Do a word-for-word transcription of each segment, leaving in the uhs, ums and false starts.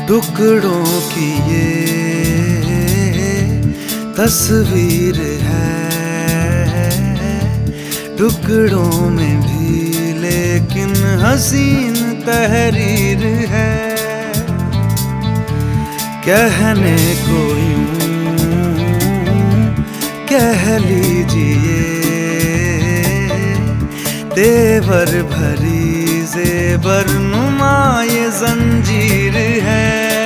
टुकड़ों की ये तस्वीर है, टुकड़ों में भी लेकिन हसीन तहरीर है। कहने को यूं कह लीजिए, तेवर भरी ज़ेवर नुमा ये जंजीर है।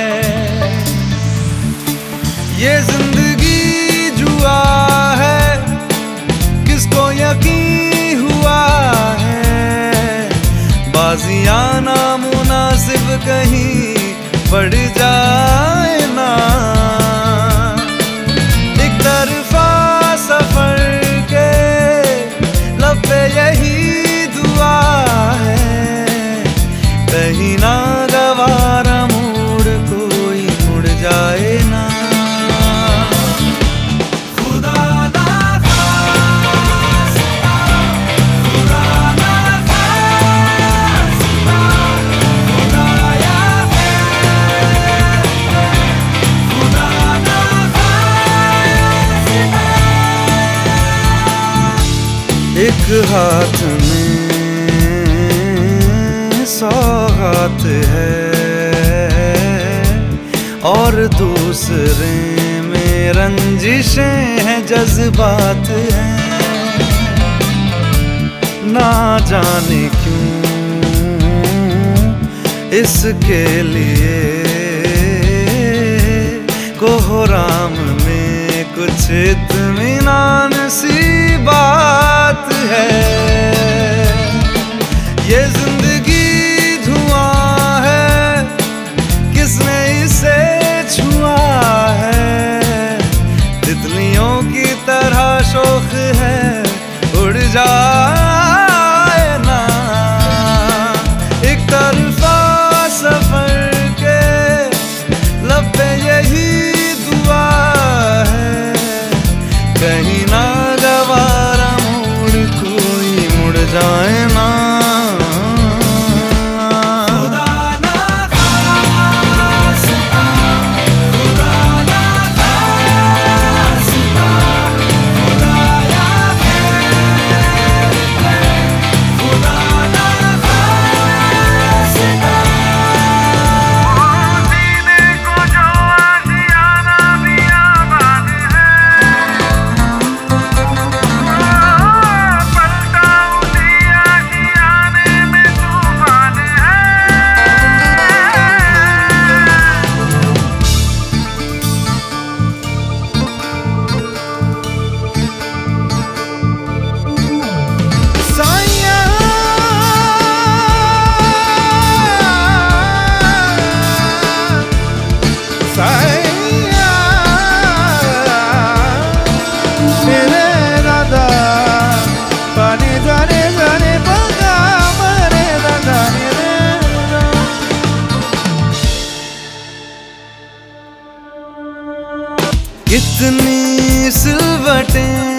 ये जिंदगी जुआ है, किसको यकीन हुआ है, बाजियां नामुनासिब कहीं बढ़ जाए ना। एक तरफा सफर के लब पे यही दुआ है, कहीं ना गवारा मोड़ कोई मुड़ जाए ना। एक हाथ में सौगात है और दूसरे में रंजिशें हैं, जज्बात हैं। ना जाने क्यों इसके लिए कोहराम में कुछ इत्मीनान सी बात है। ये जिंदगी धुआं है, किसने इसे छुआ है, तितलियों की तरह शौक है उड़ जाए ना। एक तरफा सफर के लब पे यही दुआ है, कहीं ना गवारा मोड़ कोई मुड़ जाए ना। कितनी सिलवटें